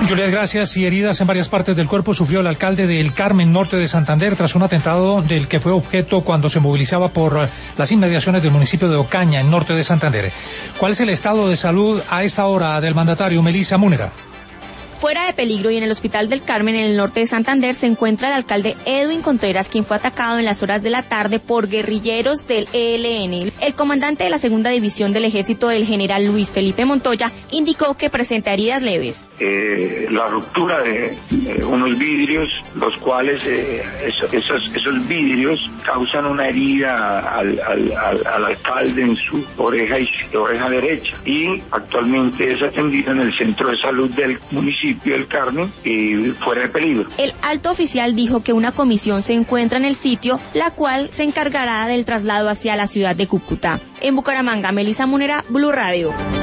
Juliet, gracias. Y heridas en varias partes del cuerpo sufrió el alcalde del Carmen, norte de Santander, tras un atentado del que fue objeto cuando se movilizaba por las inmediaciones del municipio de Ocaña, en norte de Santander. ¿Cuál es el estado de salud a esta hora del mandatario, Melissa Múnera? Fuera de peligro y en el Hospital del Carmen, en el norte de Santander, se encuentra el alcalde Edwin Contreras, quien fue atacado en las horas de la tarde por guerrilleros del ELN. El comandante de la segunda división del ejército, el general Luis Felipe Montoya, indicó que presenta heridas leves. La ruptura de unos vidrios, los cuales esos vidrios causan una herida al alcalde en su oreja derecha, y actualmente es atendido en el centro de salud del municipio del Carmen y fuera de peligro. El alto oficial dijo que una comisión se encuentra en el sitio, la cual se encargará del traslado hacia la ciudad de Cúcuta. En Bucaramanga, Melissa Múnera, Blue Radio.